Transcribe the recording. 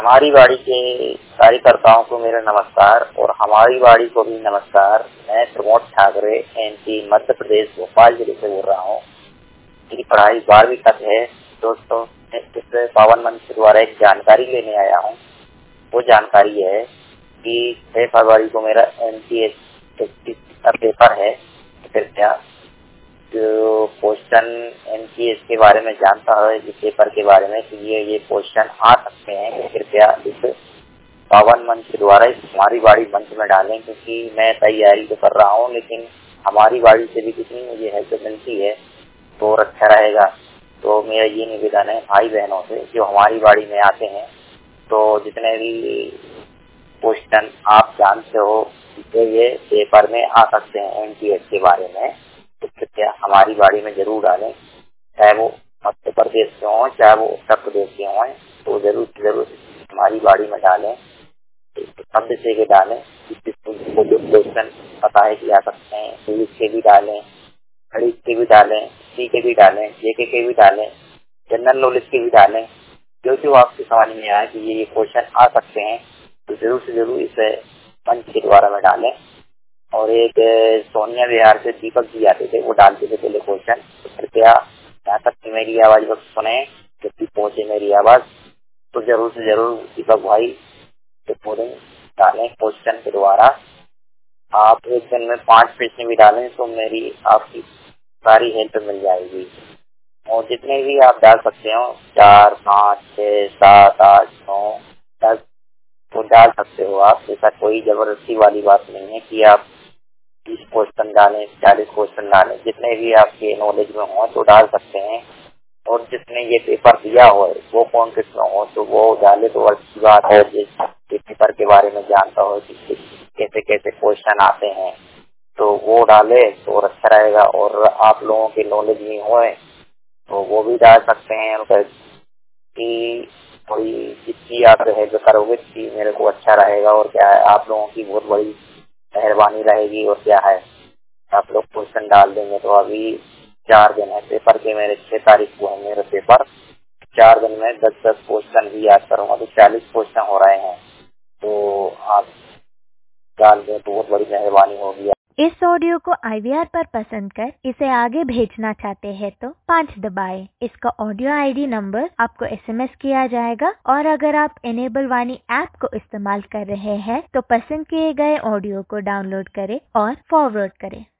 हमारी बाड़ी के कार्यकर्ताओं को मेरा नमस्कार और हमारी बाड़ी को भी नमस्कार। मैं प्रमोद ठाकरे एमपी मध्य प्रदेश भोपाल जिले से बोल रहा हूँ। मेरी पढ़ाई 12वीं तक है। दोस्तों, मैं इस पावन मंच के द्वारा एक जानकारी लेने आया हूँ। वो जानकारी है कि 6 फरवरी को मेरा MTS का पेपर है। कृपया जो क्वेश्चन MTS के बारे में जानता है, इस पेपर के बारे में कि ये क्वेश्चन आ सकते हैं, कृपया इस पावन मंच के द्वारा इस हमारी बाड़ी मंच में डालें, क्योंकि मैं तैयारी तो कर रहा हूँ लेकिन हमारी बाड़ी से भी कितनी मुझे हेल्प मिलती है तो अच्छा रहेगा। तो मेरा ये निवेदन है भाई बहनों से जो हमारी बाड़ी में आते हैं, तो जितने भी क्वेश्चन आप जानते हो कि ये पेपर में आ सकते हैं MTS के बारे में, तो कृपया हमारी बाड़ी में जरूर डालें। चाहे वो मध्य प्रदेश के हों, चाहे वो उत्तर प्रदेश के हों, तो जरूर हमारी बाड़ी में डालें। शब्द से के डालें, जिसको जो क्वेश्चन पता है कि आ सकते हैं, इंग्लिश के भी डालें, गणित के भी डालें, सी के भी डालें, JK के भी डालें, जनरल नॉलेज के भी डालें। जो आपकी समझ में आए कि ये क्वेश्चन आ सकते हैं, तो जरूर से जरूर इस मंच के द्वारा में डालें। और एक सोनिया विहार से दीपक जी आते थे, वो डालते थे पहले क्वेश्चन। तो कृपया यहाँ तक कि मेरी आवाज वक्त सुने, जब पहुंचे मेरी आवाज, तो जरूर से जरूर दीपक भाई पूरे डालें क्वेश्चन के द्वारा। आप एक दिन में 5 प्रश्न भी डालें तो मेरी आपकी सारी हेल्प मिल जाएगी। और जितने भी आप डाल सकते हो, 4, 5, 6, 7, 8, 9, 10 तो डाल सकते हो आप। ऐसा कोई जबरदस्ती वाली बात नहीं है कि आप 30 क्वेश्चन डालें, 40 क्वेश्चन डालें। जितने भी आपके नॉलेज में हो तो डाल सकते हैं। और जिसने ये पेपर दिया हो वो कौन किसमें हो तो वो डाले तो अच्छी बात है। जिस पेपर के बारे में जानता हो कि कैसे कैसे क्वेश्चन आते हैं तो वो डाले तो अच्छा रहेगा। और आप लोगों के नॉलेज में हो तो वो भी डाल सकते हैं। कि थोड़ी जितनी आप हेल्प करोगे कि मेरे को अच्छा रहेगा। और क्या है, आप लोगों की बहुत बड़ी मेहरबानी रहेगी। और क्या है, आप लोग क्वेश्चन डाल देंगे। तो अभी 4 दिन है पेपर के, मेरे 6 तारीख को है मेरा पेपर। 4 दिन में 10-10 क्वेश्चन भी याद करूंगा तो 40 क्वेश्चन हो रहे हैं। तो आप डाल दें तो बहुत बड़ी मेहरबानी होगी। इस ऑडियो को IVR पर पसंद कर इसे आगे भेजना चाहते हैं तो 5 दबाएं। इसका ऑडियो ID नंबर आपको SMS किया जाएगा। और अगर आप इनेबल वाणी ऐप को इस्तेमाल कर रहे हैं तो पसंद किए गए ऑडियो को डाउनलोड करें और फॉरवर्ड करें।